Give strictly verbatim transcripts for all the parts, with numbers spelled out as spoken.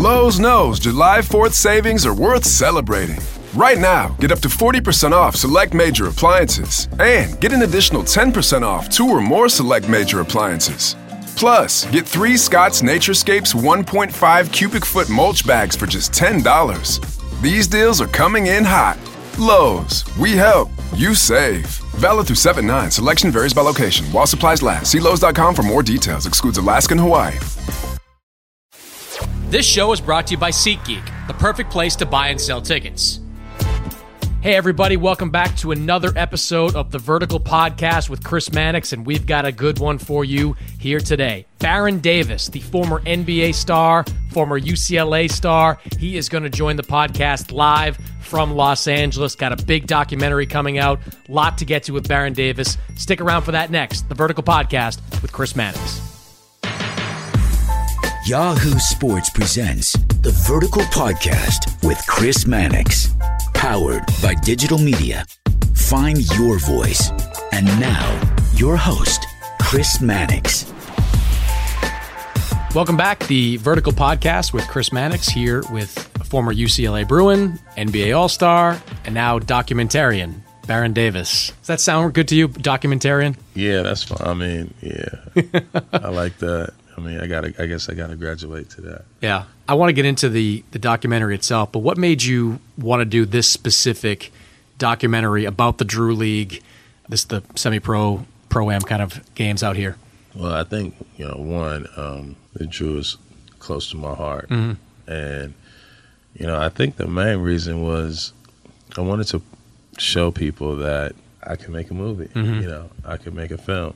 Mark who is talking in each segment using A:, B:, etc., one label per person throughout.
A: Lowe's knows July fourth savings are worth celebrating. Right now, get up to forty percent off select major appliances and get an additional ten percent off two or more select major appliances. Plus, get three Scott's Naturescapes one point five cubic foot mulch bags for just ten dollars. These deals are coming in hot. Lowe's, we help, you save. Valid through seven nine. Selection varies by location. While supplies last. See Lowe's dot com for more details. Excludes Alaska and Hawaii.
B: This show is brought to you by SeatGeek, the perfect place to buy and sell tickets. Hey everybody, welcome back to another episode of the Vertical Podcast with Chris Mannix, and we've got a good one for you here today. Baron Davis, the former N B A star, former U C L A star, he is going to join the podcast live from Los Angeles. Got a big documentary coming out, lot to get to with Baron Davis. Stick around for that next, the Vertical Podcast with Chris Mannix.
C: Yahoo Sports presents the Vertical Podcast with Chris Mannix. Powered by digital media. Find your voice. And now, your host, Chris Mannix.
B: Welcome back, the Vertical Podcast with Chris Mannix, here with former U C L A Bruin, N B A All-Star, and now documentarian, Baron Davis. Does that sound good to you, documentarian?
D: Yeah, that's fine. I mean, yeah. I like that. I mean, I gotta. I guess I gotta graduate to that.
B: Yeah, I want to get into the the documentary itself, but what made you want to do this specific documentary about the Drew League, this the semi-pro, pro-am kind of games out here?
D: Well, I think you know, one, um, the Drew is close to my heart, mm-hmm. and you know, I think the main reason was I wanted to show people that I can make a movie. Mm-hmm. You know, I can make a film,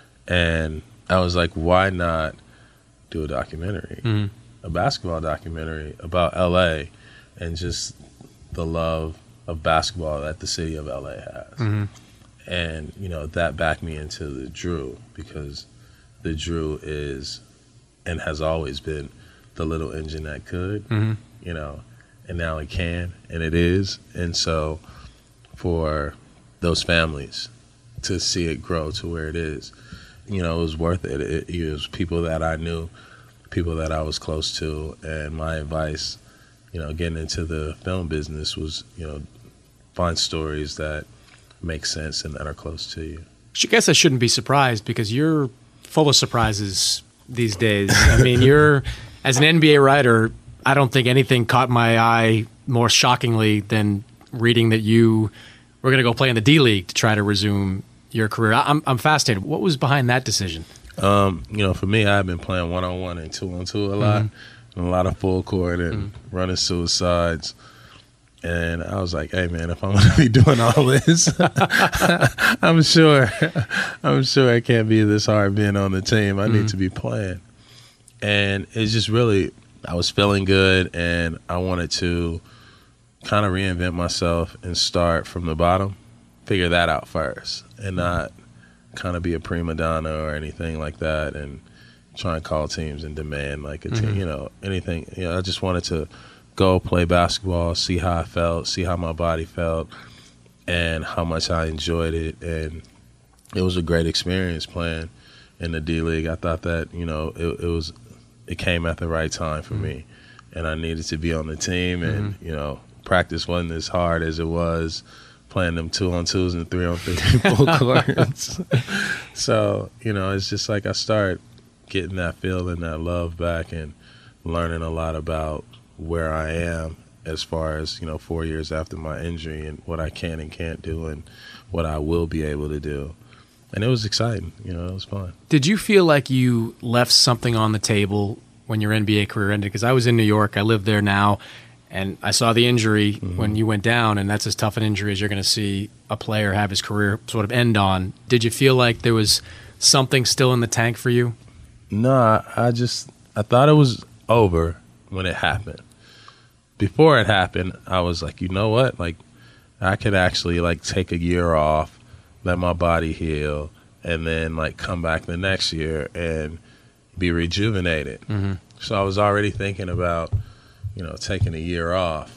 D: and I was like, why not do a documentary, mm-hmm. a basketball documentary about L A and just the love of basketball that the city of L A has. Mm-hmm. And, you know, that backed me into the Drew, because the Drew is and has always been the little engine that could, mm-hmm. you know, and now it can, and it is. And so for those families to see it grow to where it is, you know, it was worth it. It, it was people that I knew, people that I was close to, and my advice, you know, getting into the film business was, you know, find stories that make sense and that are close to you.
B: I guess I shouldn't be surprised, because you're full of surprises these days. I mean, you're, as an N B A writer, I don't think anything caught my eye more shockingly than reading that you were going to go play in the D League to try to resume your career. I'm I'm fascinated. What was behind that decision?
D: Um, you know, for me, I've been playing one on one and two on two a lot, mm-hmm. and a lot of full court and mm-hmm. running suicides. And I was like, hey man, if I'm gonna be doing all this, I'm sure, I'm sure it can't be this hard being on the team. I mm-hmm. need to be playing. And it's just really, I was feeling good, and I wanted to kind of reinvent myself and start from the bottom. Figure that out first, and not kind of be a prima donna or anything like that, and try and call teams and demand like a team, mm-hmm. you know, anything. You know, I just wanted to go play basketball, see how I felt, see how my body felt, and how much I enjoyed it. And it was a great experience playing in the D League. I thought that, you know, it, it was, it came at the right time for mm-hmm. me, and I needed to be on the team, and mm-hmm. you know, practice wasn't as hard as it was playing them two on twos and three on three full courts. So, you know, it's just like I start getting that feeling, that love back, and learning a lot about where I am as far as, you know, four years after my injury, and what I can and can't do, and what I will be able to do. And it was exciting. You know, it was fun.
B: Did you feel like you left something on the table when your N B A career ended? Because I was in New York. I live there now. And I saw the injury mm-hmm. when you went down, and that's as tough an injury as you're going to see a player have his career sort of end on. Did you feel like there was something still in the tank for you?
D: No, I, I just I thought it was over when it happened. Before it happened, I was like, you know what? Like, I could actually like take a year off, let my body heal, and then like come back the next year and be rejuvenated. Mm-hmm. So I was already thinking about, you know, taking a year off,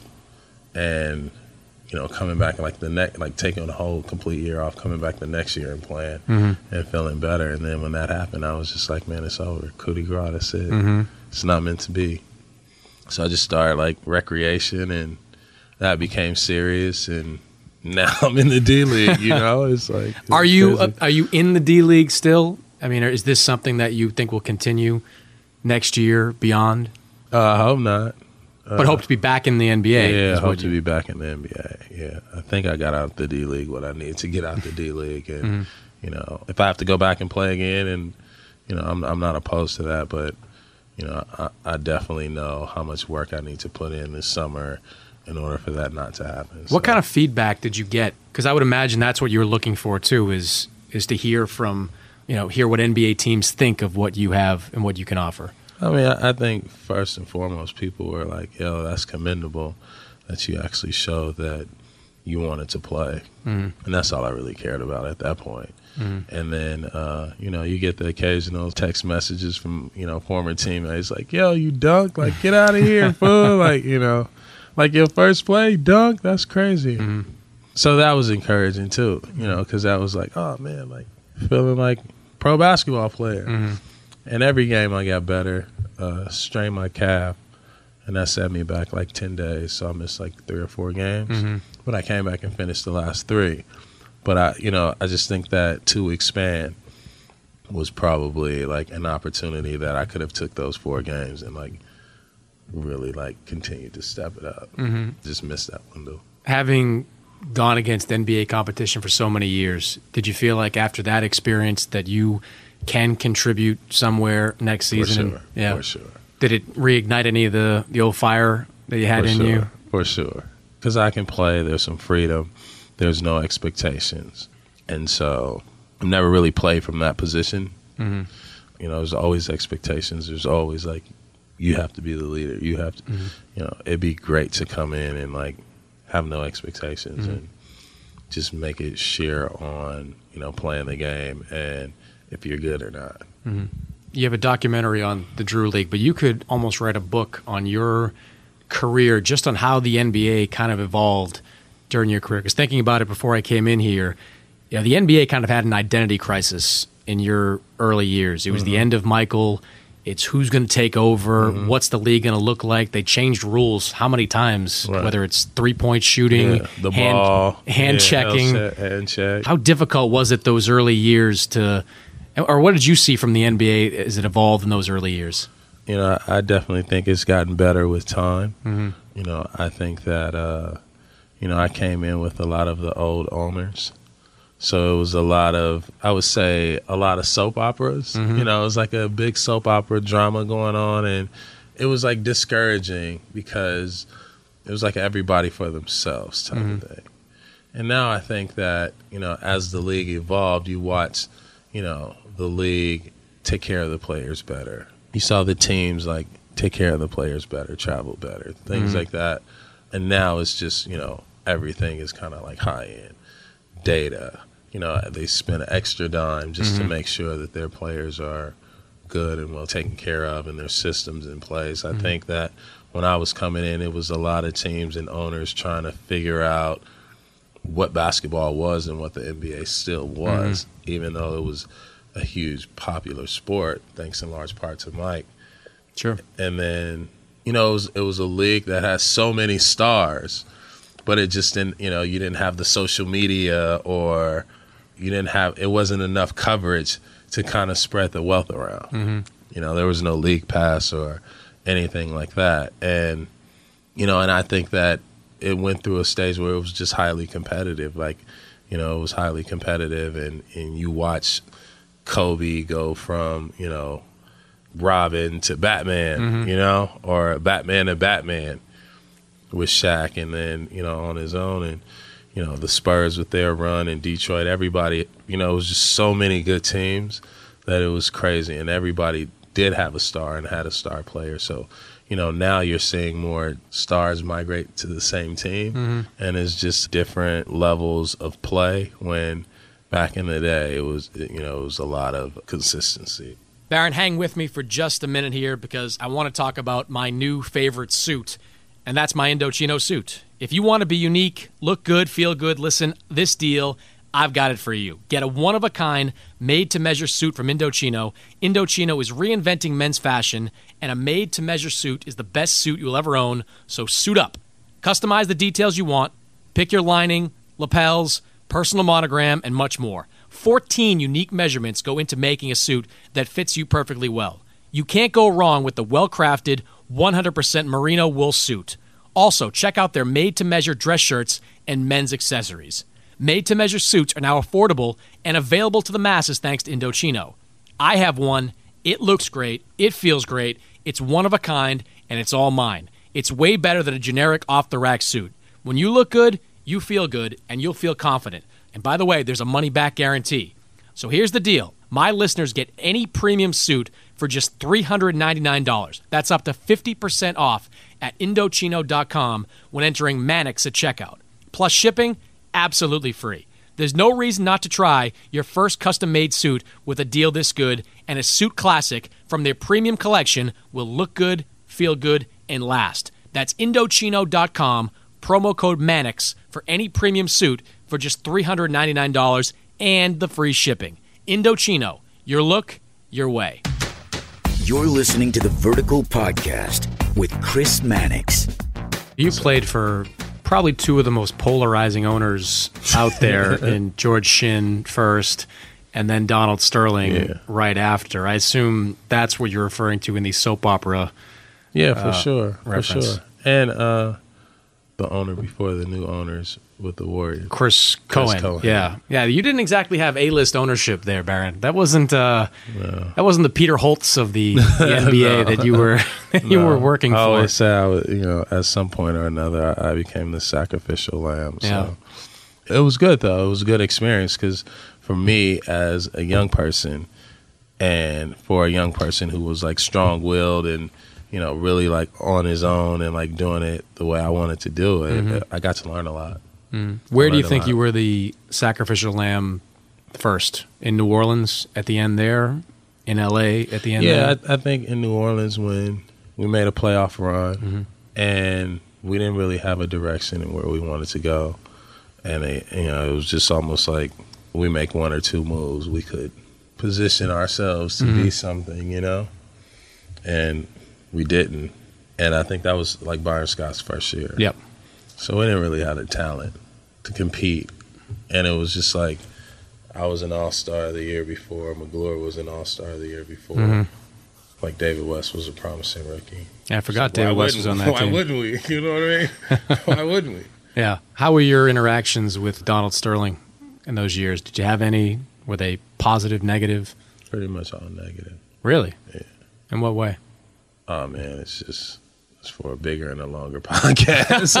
D: and, you know, coming back like the next, like taking a whole complete year off, coming back the next year and playing mm-hmm. and feeling better. And then when that happened, I was just like, man, it's over. Coup de grace, that's it. Mm-hmm. It's not meant to be. So I just started like recreation, and that became serious, and now I'm in the D League. You know, it's like it's
B: are you
D: crazy.
B: uh, are you in the D League still? I mean, is this something that you think will continue next year, beyond?
D: Uh, I hope not. Uh,
B: but hope to be back in the N B A.
D: Yeah, I hope
B: you...
D: to be back in the N B A. Yeah, I think I got out the D League what I need to get out the D League, and mm-hmm. you know, if I have to go back and play again, and you know, I'm I'm not opposed to that, but you know, I, I definitely know how much work I need to put in this summer in order for that not to happen.
B: What
D: so.
B: kind of feedback did you get? Because I would imagine that's what you were looking for too, is is to hear from, you know, hear what N B A teams think of what you have and what you can offer.
D: I mean, I, I think first and foremost, people were like, yo, that's commendable that you actually showed that you wanted to play. Mm-hmm. And that's all I really cared about at that point. Mm-hmm. And then, uh, you know, you get the occasional text messages from, you know, former teammates like, yo, you dunked? Like, get out of here, fool. Like, you know, like your first play, dunk? That's crazy. Mm-hmm. So that was encouraging, too, you know, because that was like, oh, man, like feeling like pro basketball player. Mm-hmm. And every game I got better, uh, strained my calf, and that set me back like ten days. So I missed like three or four games. Mm-hmm. But I came back and finished the last three. But, I, you know, I just think that to expand was probably like an opportunity that I could have took those four games and like really like continued to step it up. Mm-hmm. Just missed that window.
B: Having gone against N B A competition for so many years, did you feel like after that experience that you can contribute somewhere next season?
D: For sure.
B: Yeah.
D: For sure.
B: Did it reignite any of the, the old fire that you had
D: For
B: in
D: sure.
B: you?
D: For sure. Because I can play. There's some freedom. There's no expectations. And so I've never really played from that position. Mm-hmm. You know, there's always expectations. There's always like, you have to be the leader. You have to, mm-hmm. you know, it'd be great to come in and like have no expectations mm-hmm. and just make it sheer on, you know, playing the game and if you're good or not.
B: Mm-hmm. You have a documentary on the Drew League, but you could almost write a book on your career just on how the N B A kind of evolved during your career. Because thinking about it before I came in here, you know, the N B A kind of had an identity crisis in your early years. It was mm-hmm. the end of Michael. It's who's going to take over, mm-hmm. what's the league going to look like. They changed rules how many times, right. whether it's three-point shooting,
D: yeah, the
B: hand,
D: ball,
B: hand
D: yeah,
B: checking.
D: Hand check.
B: How difficult was it those early years to, or what did you see from the N B A as it evolved in those early years?
D: You know, I definitely think it's gotten better with time. Mm-hmm. You know, I think that, uh, you know, I came in with a lot of the old owners. So it was a lot of, I would say, a lot of soap operas. Mm-hmm. You know, it was like a big soap opera drama going on. And it was like discouraging because it was like everybody for themselves type mm-hmm. of thing. And now I think that, you know, as the league evolved, you watch, you know, the league take care of the players better. You saw the teams like take care of the players better, travel better, things mm-hmm. like that. And now it's just, you know, everything is kind of like high-end data. You know, they spend an extra dime just mm-hmm. to make sure that their players are good and well taken care of and their systems in place. I mm-hmm. think that when I was coming in, it was a lot of teams and owners trying to figure out what basketball was and what the N B A still was, mm-hmm. even though it was a huge popular sport, thanks in large part to Mike.
B: Sure.
D: And then, you know, it was, it was a league that has so many stars, but it just didn't, you know, you didn't have the social media or you didn't have, it wasn't enough coverage to kind of spread the wealth around. Mm-hmm. You know, there was no league pass or anything like that. And, you know, and I think that it went through a stage where it was just highly competitive. Like, you know, it was highly competitive and, and you watch Kobe go from, you know, Robin to Batman, mm-hmm. you know, or Batman to Batman with Shaq and then, you know, on his own. And, you know, the Spurs with their run in Detroit, everybody, you know, it was just so many good teams that it was crazy. And everybody did have a star and had a star player. So, you know, now you're seeing more stars migrate to the same team. Mm-hmm. And it's just different levels of play when back in the day it was, you know, it was a lot of consistency.
B: Baron, hang with me for just a minute here because I want to talk about my new favorite suit, and that's my Indochino suit. If you want to be unique, look good, feel good, listen, this deal, I've got it for you. Get a one-of-a-kind, made-to-measure suit from Indochino. Indochino is reinventing men's fashion, and a made-to-measure suit is the best suit you'll ever own, so suit up. Customize the details you want. Pick your lining, lapels, personal monogram, and much more. fourteen unique measurements go into making a suit that fits you perfectly well. You can't go wrong with the well-crafted, one hundred percent merino wool suit. Also, check out their made-to-measure dress shirts and men's accessories. Made-to-measure suits are now affordable and available to the masses thanks to Indochino. I have one. It looks great. It feels great. It's one of a kind, and it's all mine. It's way better than a generic off-the-rack suit. When you look good, you feel good, and you'll feel confident. And by the way, there's a money-back guarantee. So here's the deal. My listeners get any premium suit for just three hundred ninety-nine dollars. That's up to fifty percent off at Indochino dot com when entering Mannix at checkout. Plus shipping, absolutely free. There's no reason not to try your first custom-made suit with a deal this good, and a suit classic from their premium collection will look good, feel good, and last. That's Indochino dot com, promo code Mannix for any premium suit for just three hundred ninety-nine dollars and the free shipping. Indochino, your look, your way.
C: You're listening to the Vertical Podcast with Chris Mannix.
B: You played for probably two of the most polarizing owners out there in George Shinn first and then Donald Sterling yeah. right after. I assume that's what you're referring to in the soap opera.
D: Yeah, for
B: uh,
D: sure.
B: Reference.
D: For sure. And uh, the owner before the new owners with the Warriors.
B: Chris, Chris Cohen. Cohen. Yeah. Yeah, you didn't exactly have A-list ownership there, Baron. That wasn't uh, no. that wasn't the Peter Holtz of the, the N B A no. that you were you no. were working
D: I
B: for.
D: I always say I was, you know, at some point or another I, I became the sacrificial lamb. So yeah. It was good though. It was a good experience because for me as a young person and for a young person who was like strong-willed and you know, really like on his own and like doing it the way I wanted to do it, mm-hmm. I got to learn a lot.
B: Mm. Where do you think you were the sacrificial lamb first? In New Orleans at the end there? In L A at the end
D: yeah,
B: there?
D: I, I think in New Orleans when we made a playoff run mm-hmm. and we didn't really have a direction in where we wanted to go. And it, you know, it was just almost like we make one or two moves, we could position ourselves to mm-hmm. be something, you know? And we didn't. And I think that was like Byron Scott's first year.
B: Yep.
D: So we didn't really have the talent to compete. And it was just like I was an all-star the year before. McGlure was an all-star the year before. Mm-hmm. Like David West was a promising rookie.
B: Yeah, I forgot so David West was on that
D: why
B: team.
D: Why wouldn't we? You know what I mean? Why wouldn't we?
B: Yeah. How were your interactions with Donald Sterling in those years? Did you have any? Were they positive, negative?
D: Pretty much all negative.
B: Really?
D: Yeah.
B: In what way?
D: Oh, man, it's just it's for a bigger and a longer podcast.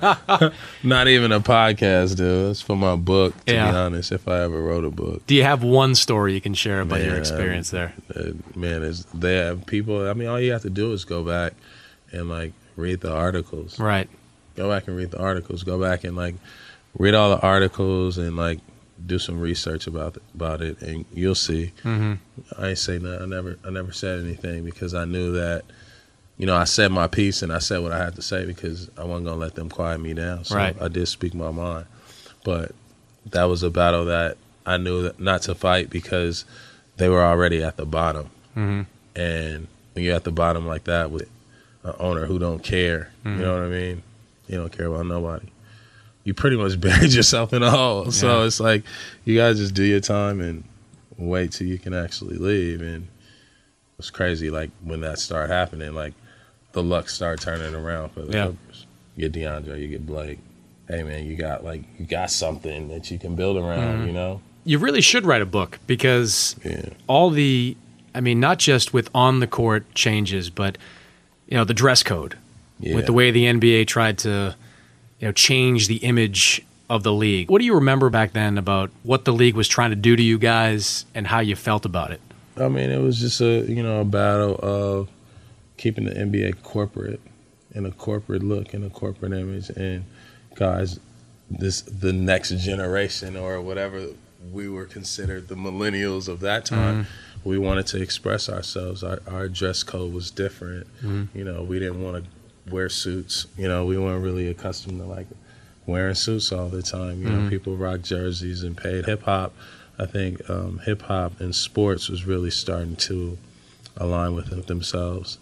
D: Not even a podcast, dude. It's for my book, to yeah. be honest, if I ever wrote a book.
B: Do you have one story you can share about
D: man,
B: your experience there?
D: Uh, man, is there people, I mean, all you have to do is go back and, like, read the articles.
B: Right.
D: Go back and read the articles. Go back and, like, read all the articles and, like, do some research about it, about it, and you'll see. Mm-hmm. I ain't say nothing. I never, I never said anything because I knew that, you know, I said my piece and I said what I had to say because I wasn't gonna let them quiet me down. So
B: right.
D: I did speak my mind, but that was a battle that I knew that not to fight because they were already at the bottom. Mm-hmm. And when you're at the bottom like that with an owner who don't care, mm-hmm. you know what I mean? You don't care about nobody. You pretty much buried yourself in a hole. Yeah. So it's like you gotta just do your time and wait till you can actually leave. And it's crazy, like when that started happening, like the luck started turning around for the
B: yeah.
D: Clippers. You get DeAndre, you get Blake. Hey man, you got like you got something that you can build around, mm-hmm. you know?
B: You really should write a book because
D: yeah.
B: all the I mean, not just with on the court changes, but you know, the dress code. Yeah. With the way the N B A tried to you know, change the image of the league. What do you remember back then about what the league was trying to do to you guys and how you felt about it?
D: I mean, it was just a, you know, a battle of keeping the N B A corporate and a corporate look and a corporate image. And guys, this the next generation or whatever we were considered the millennials of that time, mm-hmm. we wanted to express ourselves. Our, our dress code was different. Mm-hmm. You know, we didn't want to wear suits. You know, we weren't really accustomed to like wearing suits all the time. You mm-hmm. know, people rock jerseys and paid. Hip hop, I think um, hip hop and sports was really starting to align with themselves,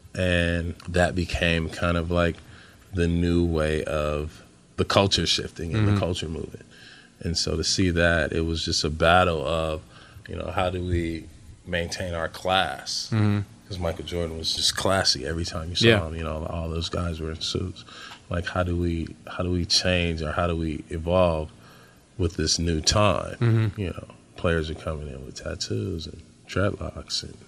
D: and that became kind of like the new way of the culture shifting and mm-hmm. the culture movement. And so to see that, it was just a battle of, you know, how do we maintain our class? Because mm-hmm. Michael Jordan was just classy every time you saw yeah. him. You know, all those guys were in suits. Like, how do we how do we change, or how do we evolve with this new time? Mm-hmm. You know, players are coming in with tattoos and dreadlocks and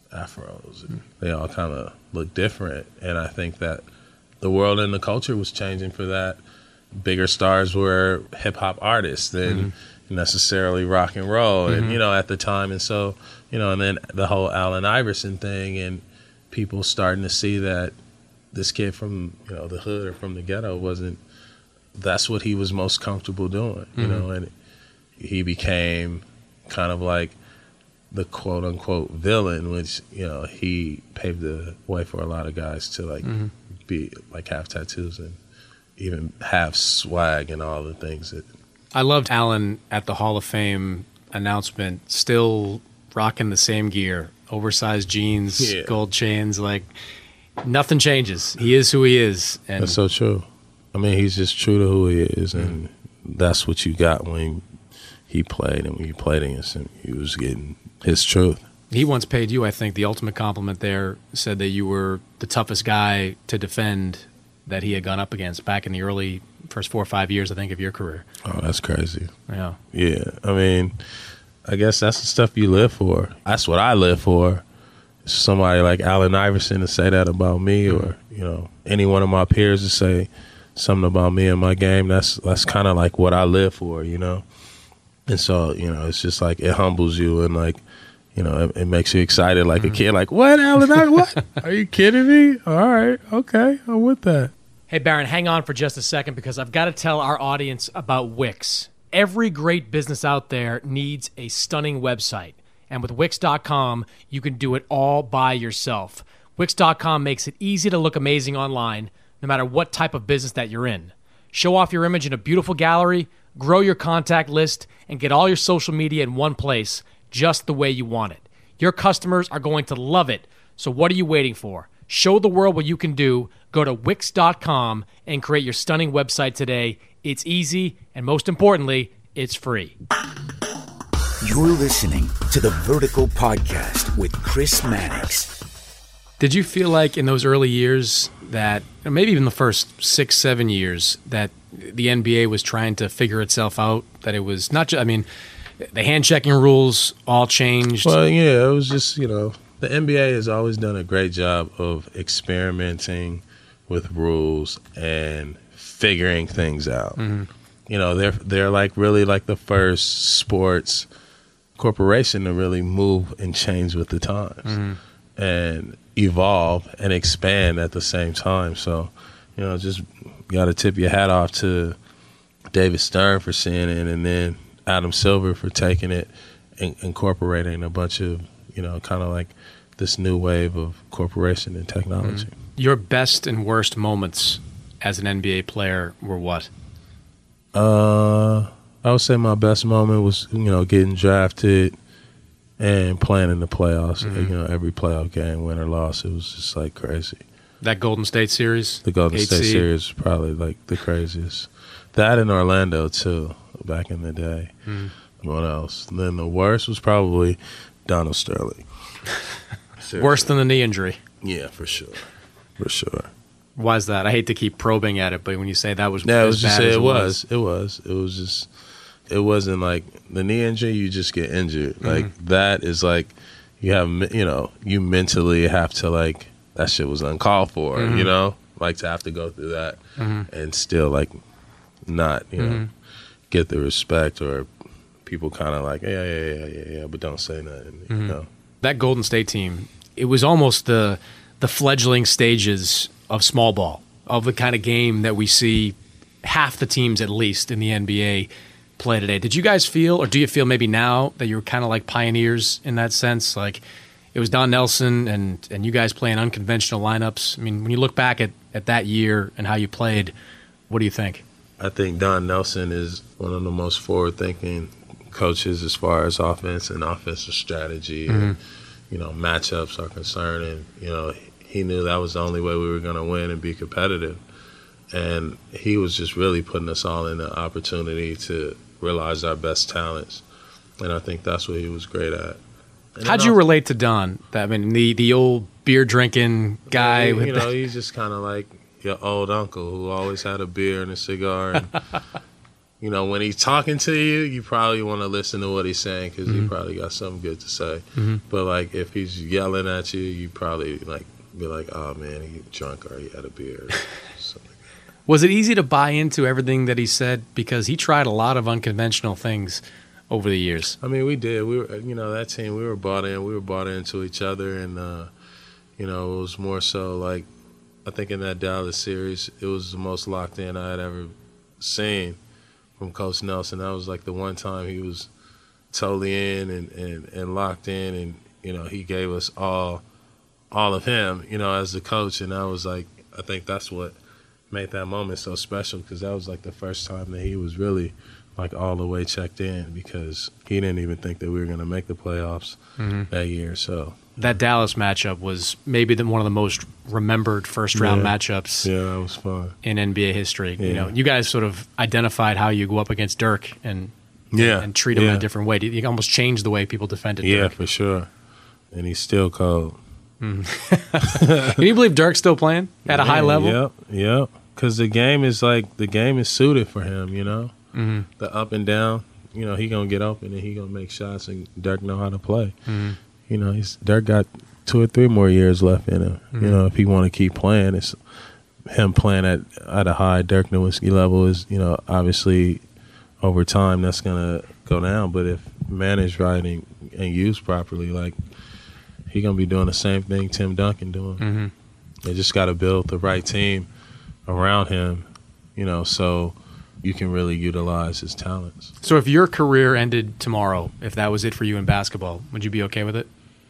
D: afros, and mm-hmm. they all kind of look different. And I think that the world and the culture was changing for that. Bigger stars were hip hop artists than mm-hmm. necessarily rock and roll, mm-hmm. and you know, at the time. And so, you know, and then the whole Allen Iverson thing, and people starting to see that this kid from, you know, the hood or from the ghetto wasn't, that's what he was most comfortable doing, you mm-hmm. know, and he became kind of like the quote unquote villain, which, you know, he paved the way for a lot of guys to like mm-hmm. be like have tattoos and even have swag and all the things that.
B: I loved Allen at the Hall of Fame announcement, still rocking the same gear, oversized jeans, yeah. gold chains, like nothing changes. He is who he is. And
D: that's so true. I mean, he's just true to who he is, and mm-hmm. that's what you got when he played, and when you played against him, he was getting his truth.
B: He once paid you, I think, the ultimate compliment there, said that you were the toughest guy to defend that he had gone up against back in the early first four or five years, I think, of your career.
D: Oh, that's crazy.
B: Yeah.
D: Yeah. I mean, I guess that's the stuff you live for. That's what I live for. Somebody like Allen Iverson to say that about me, or, you know, any one of my peers to say something about me and my game. That's that's kind of like what I live for, you know? And so, you know, it's just like it humbles you, and like, you know, it, it makes you excited like mm-hmm. a kid. Like, what, Allen Iverson? What? Are you kidding me? All right. Okay. I'm with that.
B: Hey, Baron, hang on for just a second, because I've got to tell our audience about Wix. Every great business out there needs a stunning website. And with Wix dot com, you can do it all by yourself. Wix dot com makes it easy to look amazing online, no matter what type of business that you're in. Show off your image in a beautiful gallery, grow your contact list, and get all your social media in one place, just the way you want it. Your customers are going to love it. So what are you waiting for? Show the world what you can do. Go to Wix dot com and create your stunning website today. It's easy, and most importantly, it's free.
C: You're listening to the Vertical Podcast with Chris Mannix.
B: Did you feel like in those early years that, or maybe even the first six, seven years, that the N B A was trying to figure itself out? That it was not just, I mean, the hand-checking rules all changed?
D: Well, yeah, it was just, you know, the N B A has always done a great job of experimenting with rules and figuring things out. Mm-hmm. You know, they're they're like really like the first sports corporation to really move and change with the times mm-hmm. and evolve and expand at the same time. So, you know, just got to tip your hat off to David Stern for seeing it, and then Adam Silver for taking it and incorporating a bunch of, you know, kind of like this new wave of corporation and technology. Mm-hmm.
B: Your best and worst moments as an N B A player were what?
D: Uh, I would say my best moment was, you know, getting drafted and playing in the playoffs. Mm-hmm. You know, every playoff game, win or loss, it was just like crazy.
B: That Golden State series?
D: The Golden State
B: seed.
D: series was probably like the craziest. That in Orlando too, back in the day. Mm-hmm. What else? And then the worst was probably Donald Sterling.
B: Worse than the knee injury?
D: Yeah, for sure. For sure.
B: Why is that? I hate to keep probing at it, but when you say that was
D: yeah,
B: as
D: it was just
B: bad as
D: it,
B: it
D: was.
B: was,
D: it was, it was just, it wasn't like the knee injury. You just get injured. Mm-hmm. Like that is like you have, you know, you mentally have to like that shit was uncalled for. Mm-hmm. You know, like to have to go through that mm-hmm. and still like not, you mm-hmm. know, get the respect, or people kind of like yeah, yeah, yeah, yeah, yeah, but don't say nothing. Mm-hmm. You know,
B: that Golden State team, it was almost the the fledgling stages of small ball, of the kind of game that we see half the teams at least in the N B A play today. Did you guys feel, or do you feel maybe now that you're kind of like pioneers in that sense? Like it was Don Nelson and, and you guys playing unconventional lineups. I mean, when you look back at, at that year and how you played, what do you think?
D: I think Don Nelson is one of the most forward-thinking coaches as far as offense and offensive strategy mm-hmm. and, you know, matchups are concerned. And, you know, he knew that was the only way we were going to win and be competitive. And he was just really putting us all in the opportunity to realize our best talents. And I think that's what he was great at. And
B: how'd you relate to Don? I mean, the, the old beer-drinking guy.
D: You,
B: with
D: you know,
B: the...
D: he's just kind of like your old uncle who always had a beer and a cigar. And, you know, when he's talking to you, you probably want to listen to what he's saying because mm-hmm. he probably got something good to say. Mm-hmm. But, like, if he's yelling at you, you probably, like, be like, oh, man, he drunk or he had a beer.
B: Was it easy to buy into everything that he said? Because he tried a lot of unconventional things over the years.
D: I mean, we did. We were, you know, that team, we were bought in. We were bought into each other. And, uh, you know, it was more so like, I think in that Dallas series, it was the most locked in I had ever seen from Coach Nelson. That was like the one time he was totally in and, and, and locked in. And, you know, he gave us all, all of him, you know, as the coach. And I was like, I think that's what made that moment so special because that was like the first time that he was really like all the way checked in because he didn't even think that we were going to make the playoffs mm-hmm. that year. So
B: that Dallas matchup was maybe the, one of the most remembered first round
D: yeah.
B: matchups.
D: Yeah, that was fun
B: in N B A history.
D: Yeah.
B: You know, you guys sort of identified how you go up against Dirk and
D: yeah.
B: and, and treat him
D: yeah.
B: in a different way. You almost changed the way people defended
D: yeah,
B: Dirk.
D: Yeah, for sure. And he's still cold.
B: Mm. Can you believe Dirk's still playing at a
D: Man,
B: high level?
D: Yep, yep. Because the game is like the game is suited for him. You know, mm-hmm. the up and down. You know, he gonna get open and he gonna make shots, and Dirk know how to play. Mm-hmm. You know, he's Dirk got two or three more years left in him. Mm-hmm. You know, if he want to keep playing, it's him playing at at a high Dirk Nowitzki level is, you know, obviously over time that's gonna go down. But if managed right and, and used properly, like he gonna be doing the same thing Tim Duncan doing. Mm-hmm. They just got to build the right team around him, you know, so you can really utilize his talents.
B: So if your career ended tomorrow, if that was it for you in basketball, would you be okay with it?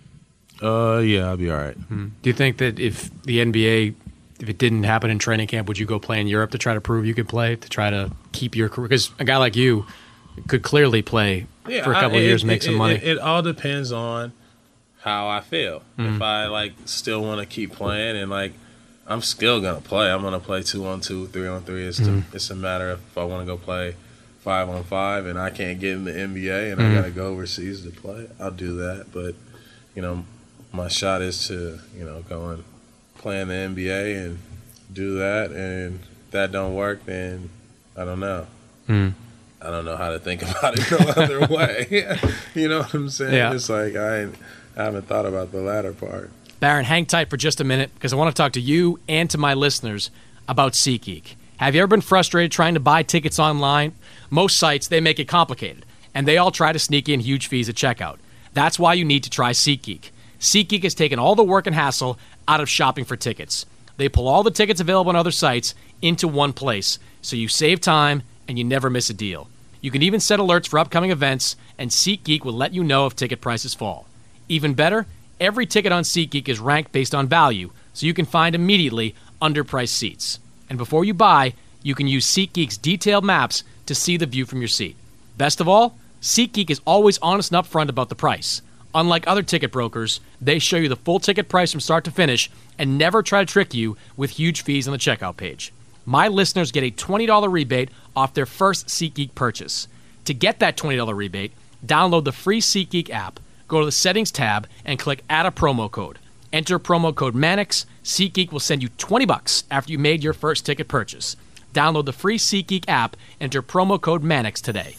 D: Uh, yeah, I'd be all right.
B: Mm-hmm. Do you think that if the N B A, if it didn't happen in training camp, would you go play in Europe to try to prove you could play, to try to keep your career? Because a guy like you could clearly play
D: yeah,
B: for a couple
D: I,
B: of years
D: it,
B: and make
D: it,
B: some
D: it,
B: money.
D: It, it all depends on how I feel. Mm-hmm. If I, like, still want to keep playing and, like, I'm still going to play. I'm going to play two on two, three on three. It's, mm-hmm. to, it's a matter of if I want to go play five on five and I can't get in the N B A and mm-hmm. I got to go overseas to play, I'll do that. But, you know, my shot is to, you know, go and play in the N B A and do that. And if that don't work, then I don't know. Mm-hmm. I don't know how to think about it no other way. You know what I'm saying?
B: Yeah.
D: It's like I, ain't, I haven't thought about the latter part.
B: Baron, hang tight for just a minute because I want to talk to you and to my listeners about SeatGeek. Have you ever been frustrated trying to buy tickets online? Most sites, they make it complicated, and they all try to sneak in huge fees at checkout. That's why you need to try SeatGeek. SeatGeek has taken all the work and hassle out of shopping for tickets. They pull all the tickets available on other sites into one place, so you save time and you never miss a deal. You can even set alerts for upcoming events, and SeatGeek will let you know if ticket prices fall. Even better, every ticket on SeatGeek is ranked based on value, so you can find immediately underpriced seats. And before you buy, you can use SeatGeek's detailed maps to see the view from your seat. Best of all, SeatGeek is always honest and upfront about the price. Unlike other ticket brokers, they show you the full ticket price from start to finish and never try to trick you with huge fees on the checkout page. My listeners get a twenty dollars rebate off their first SeatGeek purchase. To get that twenty dollars rebate, download the free SeatGeek app. Go to the Settings tab and click Add a Promo Code. Enter promo code Mannix. SeatGeek will send you twenty bucks after you made your first ticket purchase. Download the free SeatGeek app. Enter promo code Mannix today.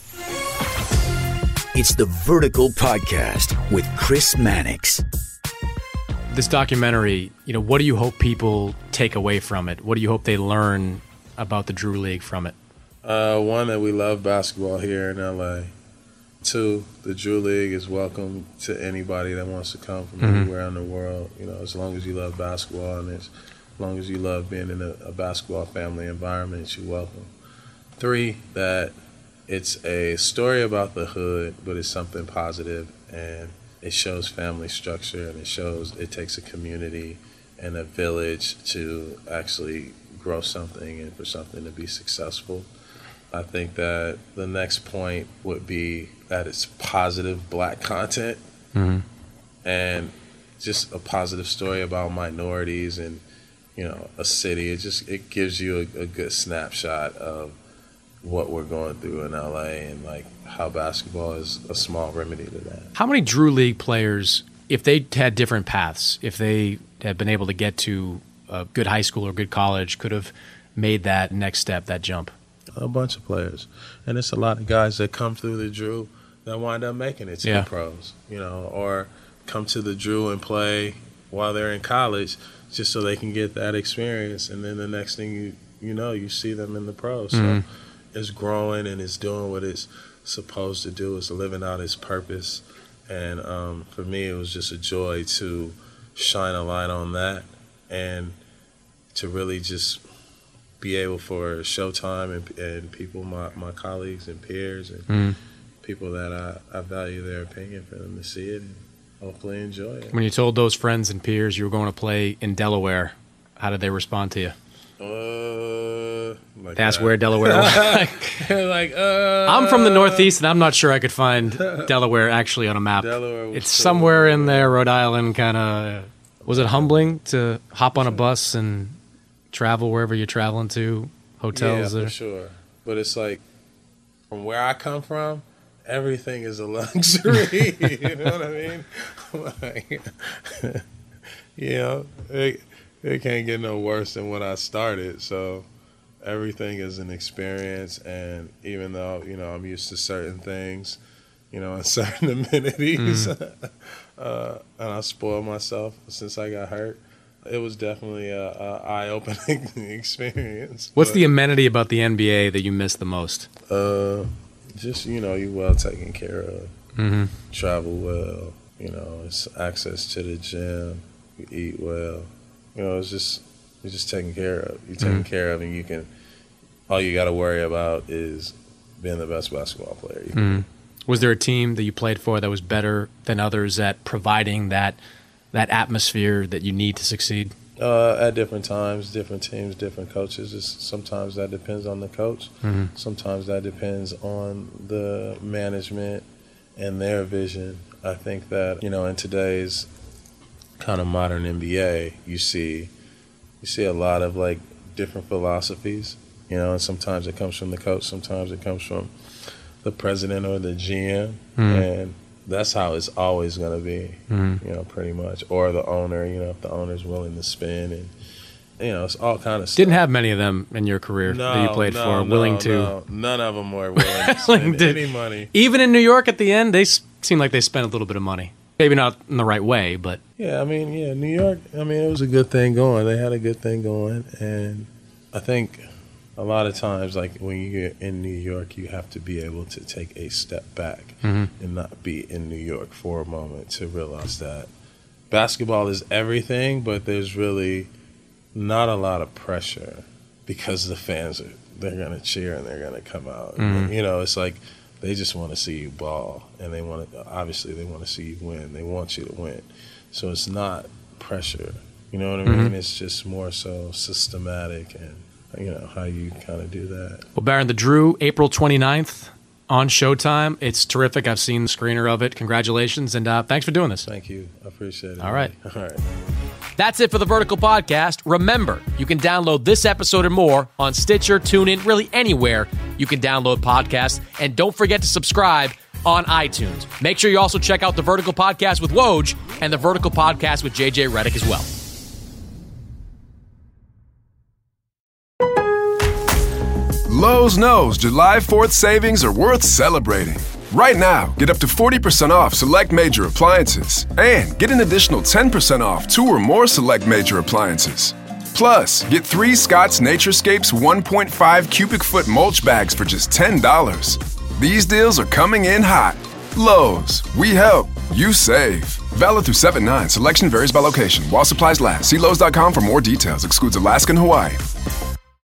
C: It's the Vertical Podcast with Chris Mannix.
B: This documentary, you know, what do you hope people take away from it? What do you hope they learn about the Drew League from it?
D: Uh, one, that we love basketball here in L A. Two, the Drew League is welcome to anybody that wants to come from mm-hmm. anywhere in the world. You know, as long as you love basketball and as long as you love being in a, a basketball family environment, you're welcome. Three, that it's a story about the hood, but it's something positive, and it shows family structure, and it shows it takes a community and a village to actually grow something and for something to be successful. I think that the next point would be that it's positive black content mm-hmm. and just a positive story about minorities and, you know, a city. It just it gives you a, a good snapshot of what we're going through in L A and like how basketball is a small remedy to that.
B: How many Drew League players, if they had different paths, if they had been able to get to a good high school or good college, could have made that next step, that jump?
D: A bunch of players. And it's a lot of guys that come through the Drew that wind up making it to yeah. the pros, you know, or come to the Drew and play while they're in college just so they can get that experience. And then the next thing you, you know, you see them in the pros. So mm-hmm. it's growing and it's doing what it's supposed to do. It's living out its purpose. And um, for me, it was just a joy to shine a light on that and to really just be able for Showtime and, and people, my, my colleagues and peers and mm. people that I, I value their opinion, for them to see it and hopefully enjoy it. When
B: you told those friends and peers you were going to play in Delaware, how did they respond to you?
D: Uh, like
B: Ask where Delaware was.
D: like, uh,
B: I'm from the Northeast, and I'm not sure I could find Delaware actually on a map.
D: Delaware was
B: it's somewhere in there, Rhode Island, kind of. Was it humbling to hop on a bus and travel wherever you're traveling to, hotels?
D: Yeah,
B: or?
D: for sure. But it's like, from where I come from, everything is a luxury. You know what I mean? Like, you know, it, it can't get no worse than when I started. So everything is an experience. And even though, you know, I'm used to certain things, you know, and certain amenities, mm. uh, and I spoiled myself since I got hurt. It was definitely a, a eye-opening experience.
B: What's
D: but,
B: the amenity about the N B A that you miss the most?
D: Uh, just, you know, you're well taken care of. Mm-hmm. Travel well. You know, it's access to the gym. You eat well. You know, it's just you're just taken care of. You're taken mm-hmm. care of, and you can. All you got to worry about is being the best basketball player you can
B: mm-hmm.
D: be.
B: Was there a team that you played for that was better than others at providing that? that atmosphere that you need to succeed?
D: Uh, at different times, different teams, different coaches. It's, sometimes that depends on the coach. Mm-hmm. Sometimes that depends on the management and their vision. I think that, you know, in today's kind of modern N B A, you see you see a lot of, like, different philosophies, you know, and sometimes it comes from the coach, sometimes it comes from the president or the G M, mm-hmm. and that's how it's always going to be, mm-hmm. you know, pretty much. Or the owner, you know, if the owner's willing to spend, and, you know, it's all kind of stuff.
B: Didn't have many of them in your career
D: no,
B: that you played
D: no,
B: for,
D: no,
B: willing to.
D: No, none of them were willing to spend to, any money.
B: Even in New York at the end, they seemed like they spent a little bit of money. Maybe not in the right way, but.
D: Yeah, I mean, yeah, New York, I mean, it was a good thing going. They had a good thing going. And I think a lot of times, like, when you're in New York, you have to be able to take a step back mm-hmm. and not be in New York for a moment to realize that basketball is everything, but there's really not a lot of pressure because the fans are, they're going to cheer and they're going to come out. Mm-hmm. You know, it's like they just want to see you ball, and they want to, obviously they want to see you win. They want you to win. So it's not pressure. You know what I mean? Mm-hmm. It's just more so systematic and, you know, how you kind of do that.
B: Well, Baron, the Drew, April twenty-ninth on Showtime. It's terrific. I've seen the screener of it. Congratulations, and uh, thanks for doing this.
D: Thank you. I appreciate it.
B: All right.
D: All right.
B: That's it for the Vertical Podcast. Remember, you can download this episode and more on Stitcher, TuneIn, really anywhere you can download podcasts. And don't forget to subscribe on iTunes. Make sure you also check out the Vertical Podcast with Woj and the Vertical Podcast with J J Redick as well.
A: Lowe's knows July fourth savings are worth celebrating. Right now, get up to forty percent off select major appliances and get an additional ten percent off two or more select major appliances. Plus, get three Scott's Naturescapes one point five cubic foot mulch bags for just ten dollars. These deals are coming in hot. Lowe's, we help, you save. Valid through seven nine. Selection varies by location. While supplies last. See Lowe's dot com for more details. Excludes Alaska and Hawaii.